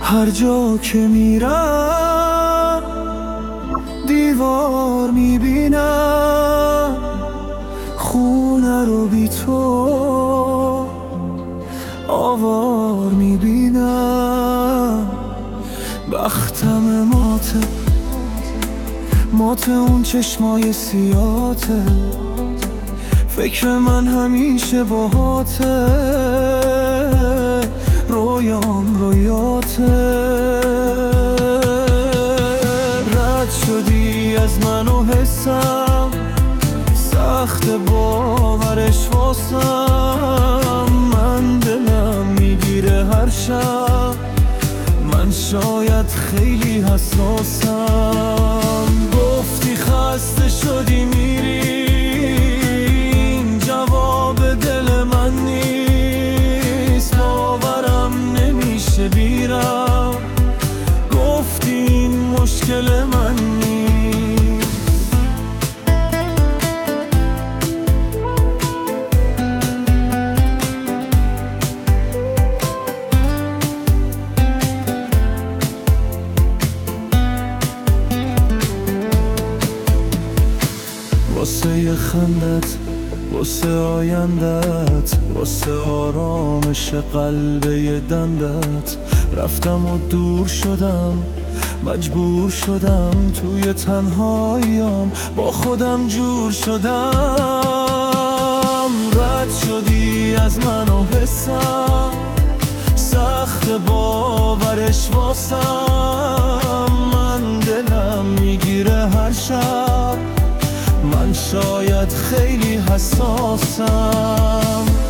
هر جا که میرم دیوار میبینم، خونه رو بی تو آوار میبینم. بختم مات اون چشمای سیاته، فکر من همیشه باهاته، رویام رویاته. رد شدی از من و حسم، سخت باورش واسم. من دلم میگیره هر شب، من شاید خیلی حساسم. گفتی خسته شدی میری، این جواب دل من نیست. باورم نمیشه بیرم، گفتی این مشکل من نیست. واسه یه خندت، واسه آیندت، واسه آرامش قلب یه دندت، رفتم و دور شدم، مجبور شدم توی تنهاییام با خودم جور شدم. رد شدی از من و حسم، سخت باورش واسم. من دلم میگیره هر شب، من شاید خیلی حساسم.